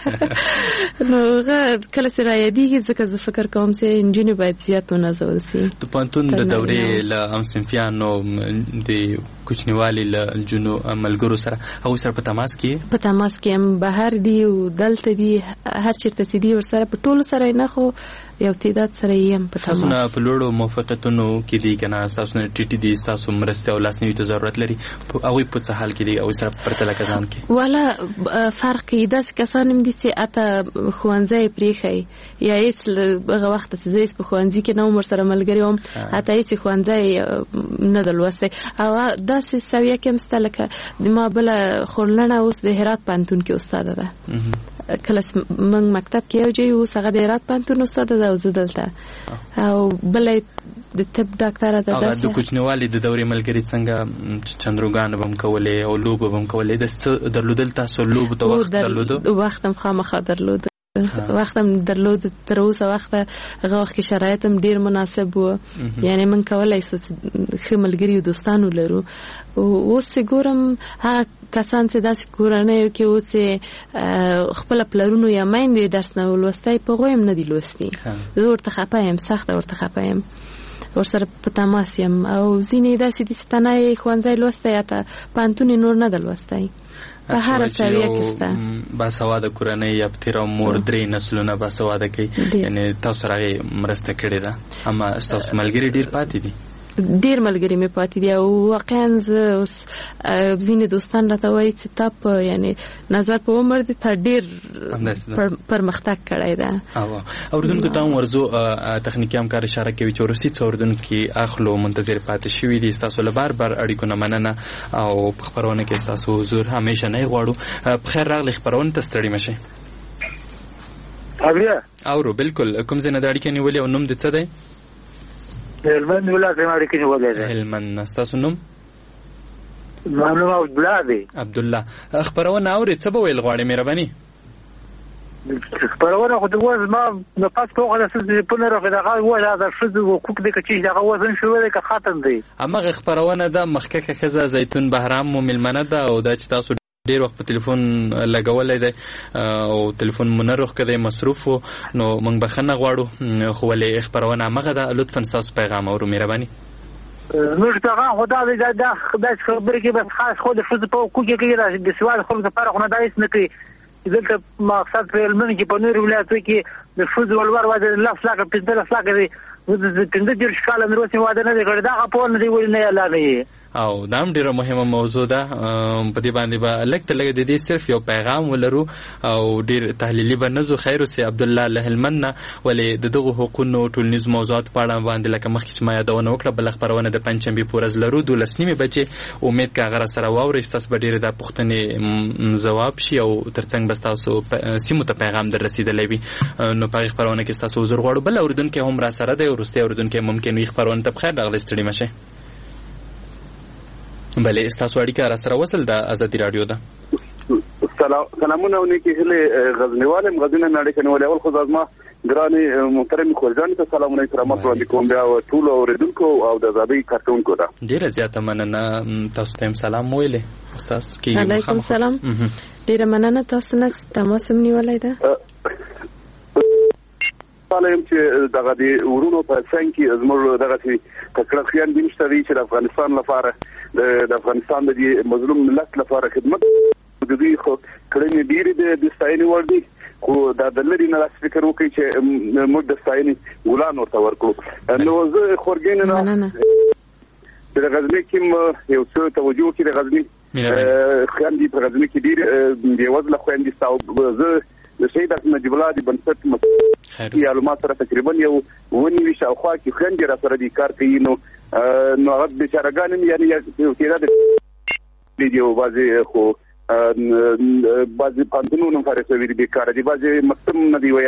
نو کله چې را یادېږي ځکه زه فکر کوم چې انجینر باید زیات ونازول شي. د پانتون د دورې له ام صنفیانو د کوچنیوالي له جنو ملګرو سره او سره په تماس کې هم بهر دی او دلته دی هر چیرته چې دی ور سره په ټولو سره نه خو یو تعداد سره یې هم په تماس. تاسو نه په لوړو موافقتونو کې دی کنه تاسو نه ټي ټي دی تاسو مرسته او لاسنیوي ته ضرورت لري او په څه حال کې دی او سره پرته لکه ځان کې ولا فرق کې داس کسان هم دي چې اته خوانځي پریخي یا هیڅ هغه وخت چې زه په خوانځي کې نو مر سره ملګری وم اته هیڅ خوانځي نه دلوسته او داسې سویه کې مستلکه د ما بل خورلنه اوس د هرات پانتون کې استاد ده کله من مکتب کې یو جې اوس هغه د هرات پانتون استاد ده او زه دلته او بل د طب ډاکټر ده هغه د کوچنیوالي د دورې ملګری څنګه چندروګان بم کولې او لوب بم کولې د درلودل تاسو لوب ته وخت درلود وختم خامخا درلود وختم درلود تر اوسه وخت هغه وخت کې شرایط هم ډیر مناسب وو یعنی من کولای سو چې ملګری او دوستانو لرو او ګورم هغه کسان چې داسې کورنۍ کې و چې خپل پلرونو یا میندې درس نه ولوستای په غویم نه دی لوستي زه ورته خپایم سخت ورته خپایم ورسره په تماس یم او ځینې داسې دي چې تنه ښوونځی لوستی یا ته پوهنتون نور نه ده لوستی په هره سویه کې سته باسواده کورنۍ یا تیره عمر درې نسلونه باسواده کوي یعنی تاسو سره یې مرسته کړې ده اما ستاسو ملګري ډېر پاتې دي ډیر ملګری مې پاتې دي او واقعا زه اوس ځینې دوستان راته وایي چې تا په یعنی نظر په عمر دې تا ډیر پرمختګ کړی ده. اردوونکو ته هم ورځو تخنیکي همکار اشاره کوي چې وروستي څو اردوونکي اخلو منتظر پاتې شوي دي ستاسو له بار اړیکو نه مننه او په خپرونه کې ستاسو حضور همیشه نه غواړو. په خیر راغلی خپرونه ته ستړي مشئ. اورو بالکل کوم ځای نه د اړیکې نیولې او نوم دې څه دی؟ هلمند ولایت ماړي کې نیولې ده. هلمند تاسو نوم؟ نوم عبدالله دی. عبدالله خبرونه اوري څه به ویل غواړې مهرباني؟ خبرونه خو د وز ما نه پاس کوغه د سې په نه راغی دغه وای دا شذ حقوق دي چې دغه وزن شو دی که خاتم دی. امغه خبرونه د مخککه خزه زیتون بهرام مو ملمنه ده او دا چې تاسو ډیر وخت په ټلیفون لګولای دی او ټلیفون مونږ کده مصروف نو موږ بخنه غواړو خو ولې خبرونه هغه ده لطفا تاسو پیغام اورو مهرباني. نو څنګه خدای دې دا خبرې کې بس خاص خو د فوز په کوکه کې د سوال خلک لپاره خو نه دایس نه کوي دلته مقصد په علم کې په نور ولایتو کې د فوز ولور واده لفظ لاګه په لفظ لاګه د پنځه ډیر شکاله نور څه واده نه دی کړی دا په نه دی ولې نه لاګي او دا هم ډیره مهمه موضوع ده په دې باندې به لکه د دې صرف یو پیغام ولرو او ډیر تحلیلي بنزو خیر سي عبد الله لهلمن ولې دغه حقوقو ټولنیز موضوعات په اړه باندې لکه مخکې چې ما یادونه وکړه بل خبرونه د پنځمبي پورز لرو د لسنیمه بچي امید کا غره سره واوري تاسو به ډیر د پښتنې جواب شي او ترڅنګ بس تاسو سیمو ته پیغام در رسیدلې وي نو په خبرونه کې تاسو حضور غواړو بل اوردونکو هم را سره دی ورسته اوردونکو ممکن وي خبرونه ته بخیر راغلی ستړي مشه. بله استاسو اړیکه را سره وصل د ازادي رادیو ده. سلامونه او نیکی هله غزنیوالم غزنه نړۍ کې نو اول خو ځما ګراني محترم خورجان ته سلامونه کرامات وړاندې کوم بیا ټول اوریدونکو او د ازادي کارکونکو ته ډیره زیاته مننه تاسو ته سلام ویلې استاد کې علیکم السلام ډیره مننه تاسو نه تماس نیولای ده سلام چې دغه دی ورونو په څنګه زموږ دغه چې کړکړیان دي چې د افغانستان لپاره د افغانستان د مظلوم ملت لپاره خدمت د دې خو کړنې ډېرې د ستاینې وړ دي خو دا د لري نه فکر وکړي چې موږ د ستاینې ګلان ورته ورکړو نو زه خورګین نه د غزنی کې یو څه توجه کې د غزنی خیاندي په غزنی کې ډېر دی وځله خیاندي تاو زه د سید نجیب الله دی بنسټ معلومات سره تقریبا یو ونی وی شاوخوا کې خیاندي را سره دی کار کوي نو هغه بیچارهګان یعنی یو کېدا دی بازي خو بازي پانتونو فارسوي دي کار دي بازي مکتب نه دی ویلې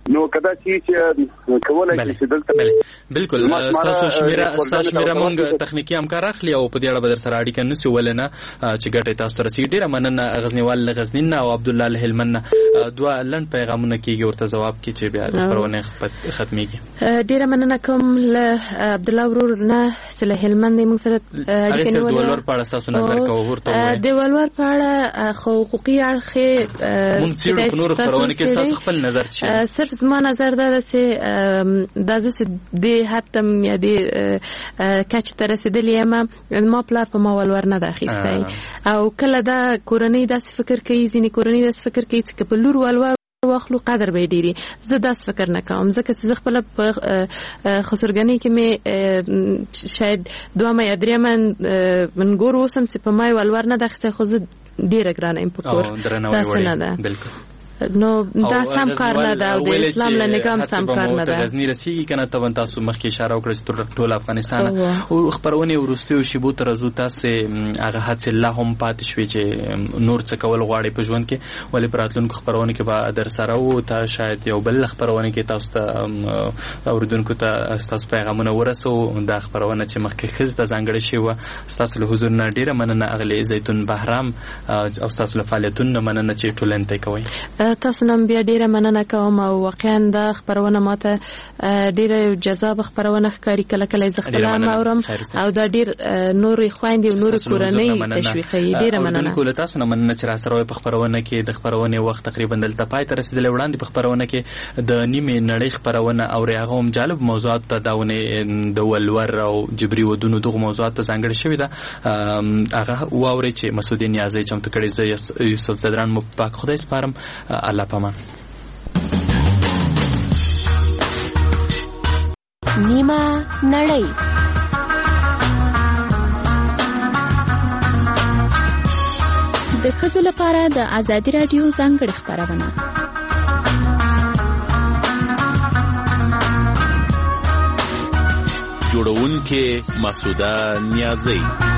نو کدا چې کولای شي دلته بالکل تاسو شمیره مونږ تخنیکی همکار اخلي او په دې اړه به در سره اړیکه نسی ولنه چې ګټه تاسو ته رسیدي. ډیره مننه غزنیوال غزنین او عبد الله الهلمن دوه لن پیغامونه کیږي ورته جواب کی چې بیا خبرونه ختميږي. ډیره مننه کوم له عبد الله ورور نه سله هلمند موږ سره اړیکه نیولې. د ولور په اړه تاسو نظر کوو ورته د ولور په اړه حقوقي اړخ مونږ چې نور خبرونه کې تاسو خپل نظر چی صرف زما نظر دا چې د دې حتم یا دې کچ تر رسیدلې ما پلار په ما ولور نه داخستای او کله دا کورنۍ داس فکر کوي ځینې کورنۍ داس فکر کوي چې په لور ولور واخلو قدر به ډیری. زه داس فکر نه کوم ځکه چې خپل په خسرګنۍ کې مې شاید دوه یا درې من ګور وسم چې په ما ولور نه داخسته خو زه ډیره ګرانه ام په کور تاسو نه ده. بالکل نو دا سم کار نه ده او د اسلام له نظام سم کار نه ده. غزنی رسیږي کنه ته تاسو مخکې اشاره وکړه چې ټول افغانستان او خبرونه ورستیو شی بو تر زو تاسو هغه حد الله هم پاتې شوی چې نور څه کول غواړي په ژوند کې ولې پراتلونکو خبرونه کې به در سره وو ته شاید یو بل خبرونه کې تاسو ته اوریدونکو ته تاسو پیغامونه ورسو دا خبرونه چې مخکې خز د ځانګړي شی و تاسو له حضور نه ډیره مننه اغلی زیتون بهرام او تاسو له فعالیتونو مننه چې ټولنه ته کوي. تاسو نن بیا ډیره مننه کوم او واقعا دا خبرونه ماته ډیره جذاب خبرونه ښکاری کله کله زغلام اورم او دا ډیر نور خويندې او نور کورنۍ تشویقي. ډیره مننه کول تاسو نه مننه چې را سره په خبرونه کې د خبرونه وخت تقریبا دلته پای ته رسیدل. وړاندې په خبرونه کې د نیمه نړۍ خبرونه او هغه هم جالب موضوعات ته داونه د ولور او جبري ودونو دغه موضوعات ته ځانګړي شوی دا هغه واوري چې مسعود نیازی چمتو کړی زه یوسف زدران مو پاک خدای سپارم. الله پامان. نیمه نړۍ د ښځو لپاره د ازادي رادیو ځانګړې خبرونه. جوړونکې مسعوده نیازی.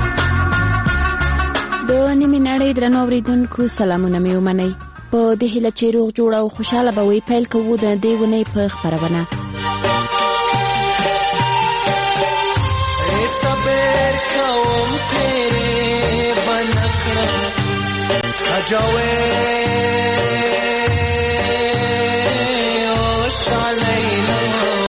د نیمه نړۍ درنو اوریدونکو سلامونه مې ومنئ. په دې هیله چې روغ جوړ او خوشاله به وي پیل کوو د دې ونې په خبرونه. صبر کوم تیرې بنکړه خجاوې